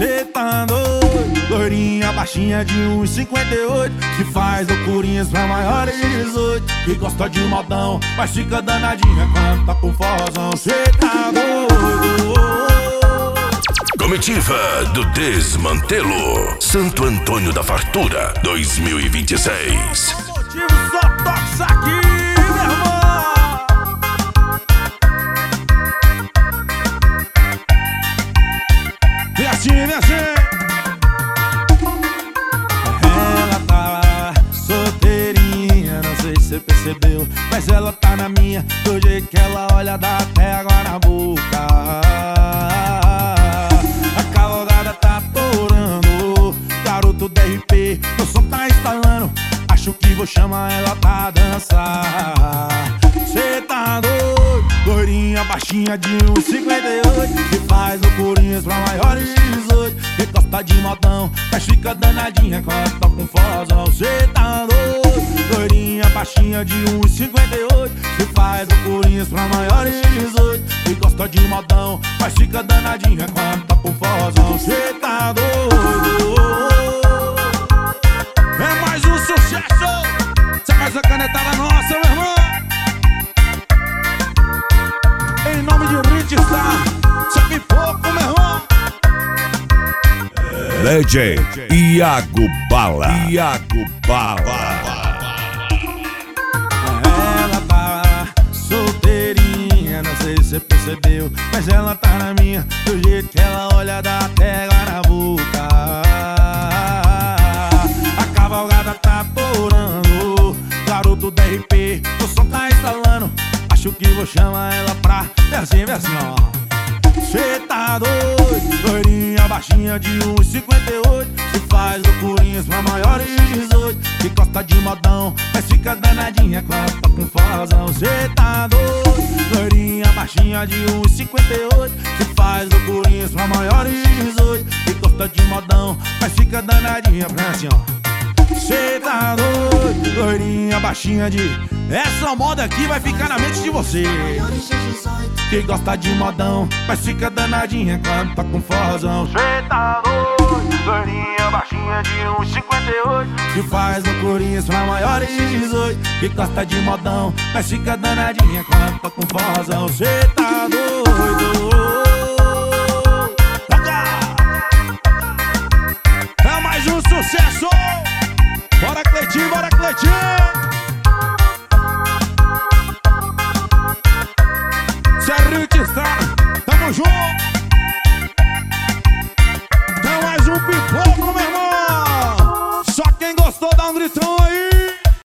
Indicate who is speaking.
Speaker 1: Cê tá doido, loirinha baixinha de 1,58, que faz loucurinhas pra maiores de 18, que gosta de modão, mas fica danadinha quando tá com forrozão. Cê tá doido.
Speaker 2: Comitiva do Desmantelo, Santo Antônio da Fartura 2026.
Speaker 1: Motivo só toca aqui, meu irmão. Vem assim, vem assim. Ela tá solteirinha, não sei se você percebeu, mas ela tá na minha, do jeito que ela olha dá até água na boca. Garoto DRP, meu som tá instalando, acho que vou chamar ela pra dançar. Cê tá doido, loirinha baixinha de 1,58, que faz loucurinhas pra maiores de 18, que gosta de modão, mas fica danadinha quando tá com forrozão. Cê tá doido, loirinha baixinha de 1,58, que faz loucurinhas pra maiores de 18, que gosta de modão, mas fica danadinha quando tá com forrozão. Cê tá doido. É mais um sucesso. Essa é mais uma canetada nossa, meu irmão. Em nome de Ridstar, só que pouco, meu irmão.
Speaker 2: DJ Iago Bala. Iago Bala.
Speaker 1: Ela tá solteirinha, não sei se você percebeu, mas ela tá na minha, do jeito que ela olha dá até água na boca. A cavalgada tá torando, garoto DRP, o som tá instalando, acho que vou chamar ela pra vem assim, ó. Cê tá doido, loirinha baixinha de 1,58, que faz loucurinhas pra maiores de 18, que gosta de modão, mas fica danadinha quando tá com forrozão. Cê tá doido, loirinha baixinha de 1,58, que faz loucurinhas pra maiores de 18, que gosta de modão, mas fica danadinha pra assim, ó. Cê tá doido, loirinha baixinha de... Essa moda aqui vai ficar na mente de você, que gosta de modão, mas fica danadinha quando tá com forrozão. Cê tá doido, loirinha baixinha de 1,58, que faz loucurinhas pra maiores de 18, que gosta de modão, mas fica danadinha quando tá com forrozão. Cê tá doido. É mais um sucesso. Bora Cleitinho, bora Cleitinho. Tamo junto. Tem mais um pipoco, meu irmão. Só quem gostou dá um gritão.